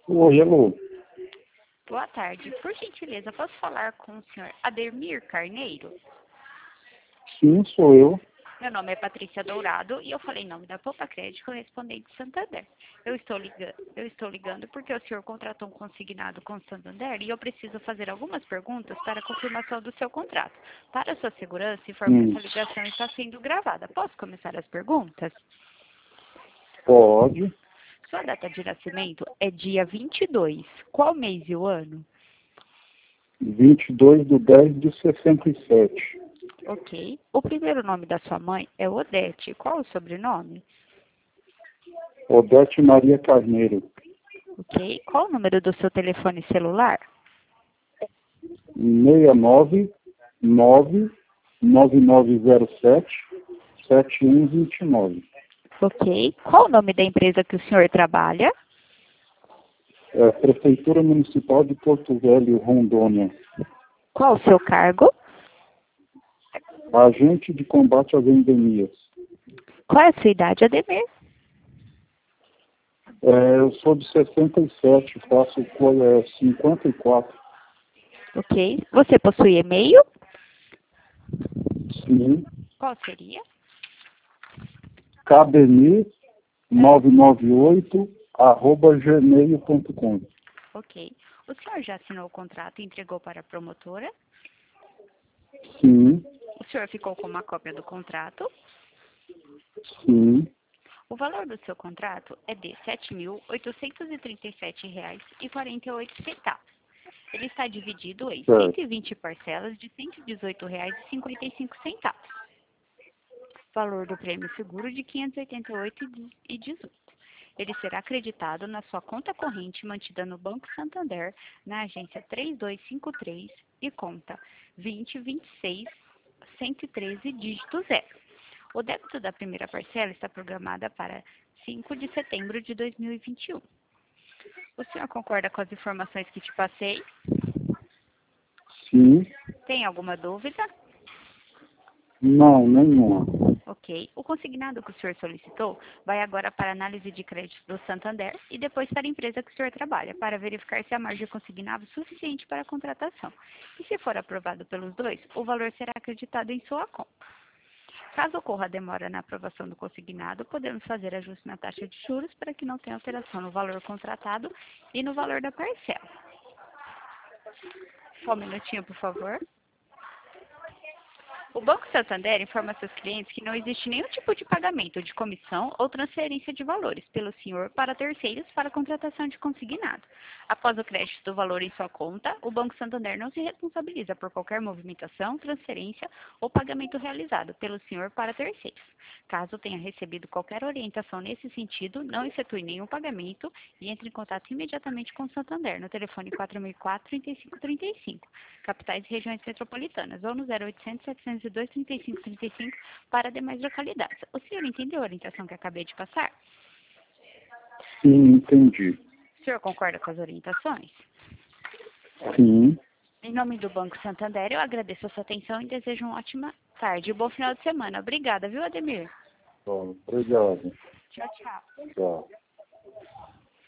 Oi, alô. Boa tarde. Por gentileza, posso falar com o senhor Ademir Carneiro? Sim, sou eu. Meu nome é Patrícia Dourado e eu falei em nome da Poupa Crédito Correspondente Santander. Eu estou ligando porque o senhor contratou um consignado com o Santander e eu preciso fazer algumas perguntas para a confirmação do seu contrato. Para sua segurança, informo que Hum, essa ligação está sendo gravada. Posso começar as perguntas? Pode. Sua data de nascimento é dia 22. Qual mês e o ano? 22/10/67. Ok. O primeiro nome da sua mãe é Odete. Qual o sobrenome? Odete Maria Carneiro. Ok. Qual o número do seu telefone celular? 699-9907-7129. Ok. Qual o nome da empresa que o senhor trabalha? Prefeitura Municipal de Porto Velho, Rondônia. Qual o seu cargo? Agente de combate às endemias. Qual é a sua idade, Ademir? Eu sou de 67, faço 54. Ok. Você possui e-mail? Sim. Qual seria? kbni998@gmail.com. Ok. O senhor já assinou o contrato e entregou para a promotora? Sim, O senhor ficou com uma cópia do contrato? sim. O valor do seu contrato é de R$ 7.837,48. Ele está dividido em Certo. 120 parcelas de R$ 118,55. Valor do prêmio seguro de R$ 588,18. Ele será acreditado na sua conta corrente mantida no Banco Santander, na agência 3253 e conta 2026-113, dígito 0. O débito da primeira parcela está programada para 5 de setembro de 2021. O senhor concorda com as informações que te passei? Sim. Tem alguma dúvida? Não, nenhuma. Ok. O consignado que o senhor solicitou vai agora para a análise de crédito do Santander e depois para a empresa que o senhor trabalha, para verificar se a margem consignada é suficiente para a contratação. E se for aprovado pelos dois, o valor será acreditado em sua conta. Caso ocorra demora na aprovação do consignado, podemos fazer ajuste na taxa de juros para que não tenha alteração no valor contratado e no valor da parcela. Só um minutinho, por favor. O Banco Santander informa seus clientes que não existe nenhum tipo de pagamento de comissão ou transferência de valores pelo senhor para terceiros para contratação de consignado. Após o crédito do valor em sua conta, o Banco Santander não se responsabiliza por qualquer movimentação, transferência ou pagamento realizado pelo senhor para terceiros. Caso tenha recebido qualquer orientação nesse sentido, não efetue nenhum pagamento e entre em contato imediatamente com o Santander no telefone 4004-3535, capitais e regiões metropolitanas, ou no 0800 702 3535 para demais localidades. O senhor entendeu a orientação que acabei de passar? Sim, entendi. O senhor concorda com as orientações? Sim. Em nome do Banco Santander, eu agradeço a sua atenção e desejo uma ótima tarde e bom final de semana. Obrigada, viu, Ademir? Bom, obrigado. Tchau, tchau. Tchau.